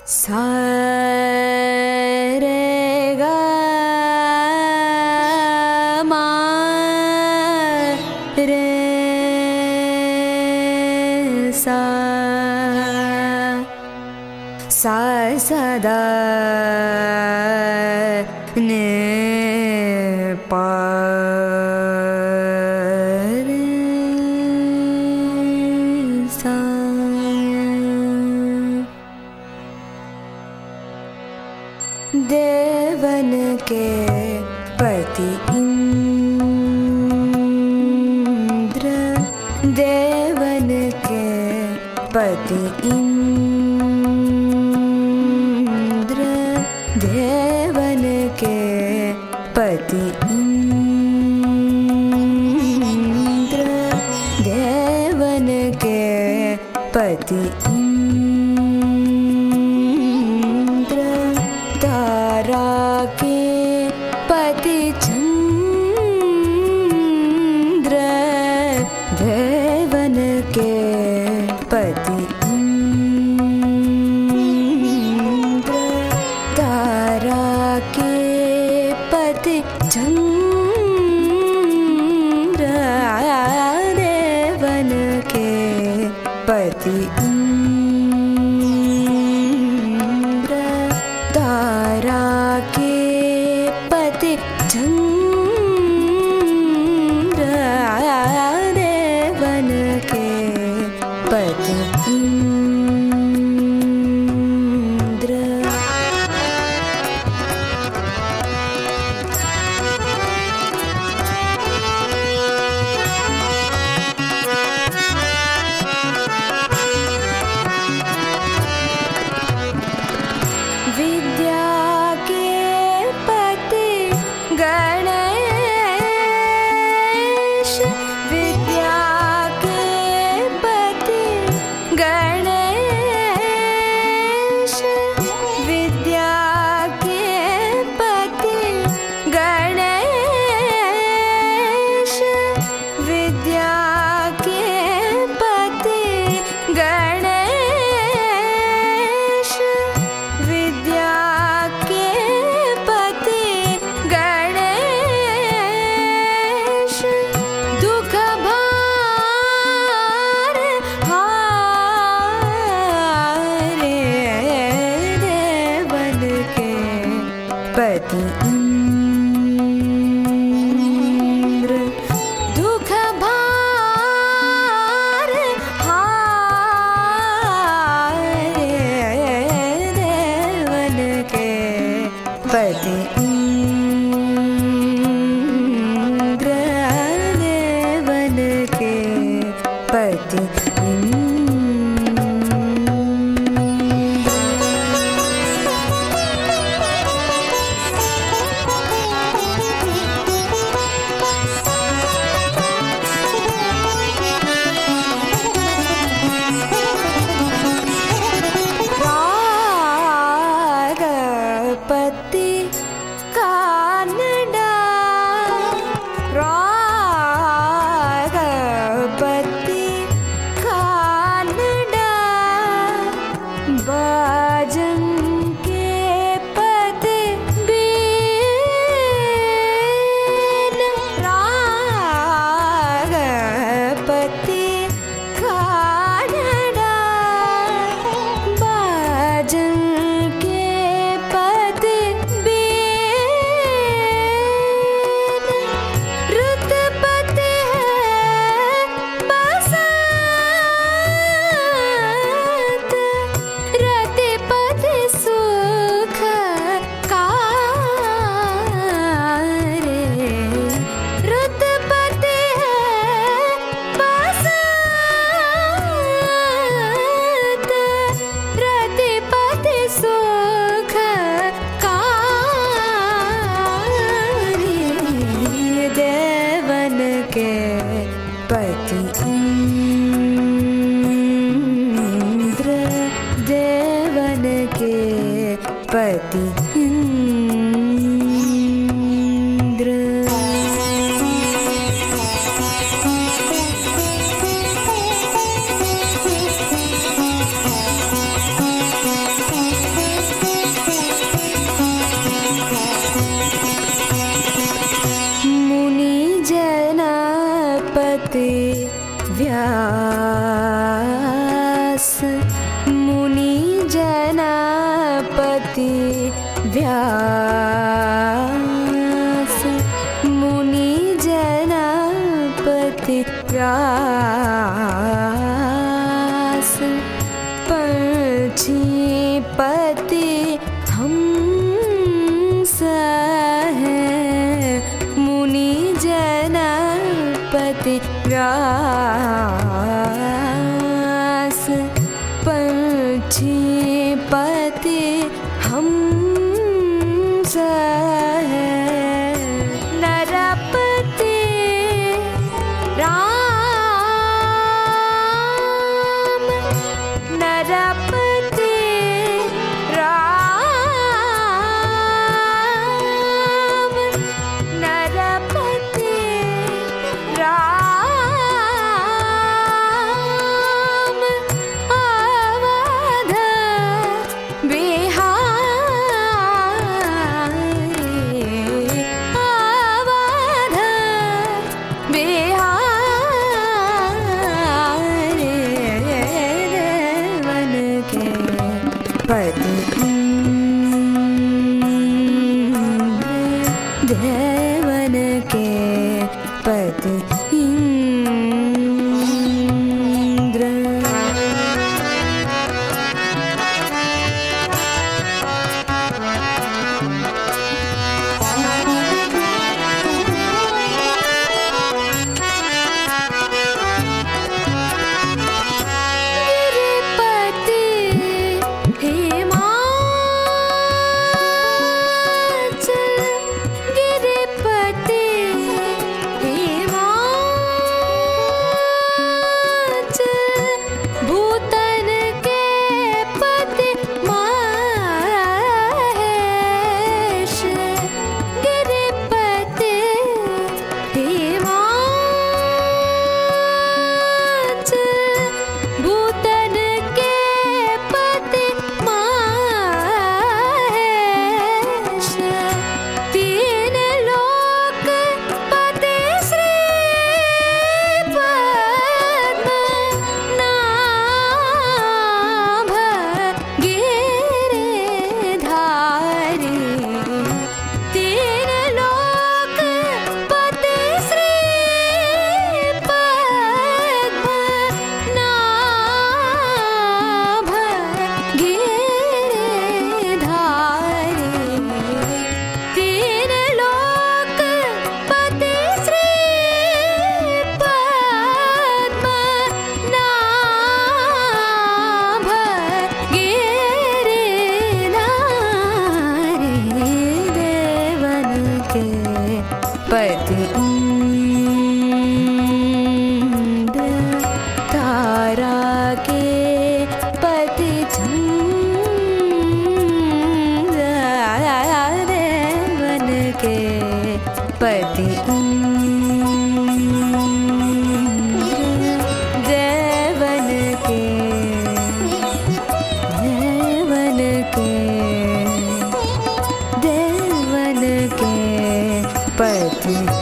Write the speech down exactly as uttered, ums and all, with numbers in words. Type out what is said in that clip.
सा रे गा मा रे सा सा सा दा ने पा रे सा। देवन के पति इंद्र, देवन के पति इंद्र, देवन के पति इंद्र, देवन के पति इंद्र, तारा के पति चंद्र, देवन के पति इंद्र, तारा के पति चंद्र, देवन के पति इंद्र, तारा के पति चंद्र, देवन के पति इंद्र। विद्या के पति गणेश, विद्या के पति गणेश, विद्या के पति गणेश, विद्या के पति गणेश, विद्या के पति गणेश, दुख भार हारे, देवन के पति इंद्र, दुख भार हारे, देवन के पति इंद्र, देवन के पति इंद्र। रागपति कानडा, रागपति कानडा, बाजन के पति बीन, रागपति कानडा, बाजन के पति बीन, रुतपति है बसंत, रतिपति सुख कारे, रुतपति है बसंत, रतिपति सुख कारी, देवन के पति इंद्र, देवन के पति इंद्र। पति व्यास मुनि जनपति व्यास पक्षीपति हंस है मुनि जनपति व्यास पक्षीपति हंस है नरपति राम नरपति राम नरपति राम अवध बिहारी अवध बिहारी देवन के पति देवन के पति इंद्र गिरिपति हिमाचल गिरिपति हिमाचल भूतन के पति महेश गिरिपति हिमाचल भूतन के पति महेश तीन लोक पति श्री पद्मनाभ गिरिधारी तीन लोक पति श्री पद्मनाभ गिरिधारी तीन लोक पति श्री पद्मनाभ गिरिधारी देवन के पति इंद्र तारा के पति चंद्र देवन के पति इंद्र देवन के देवन के देवन के पति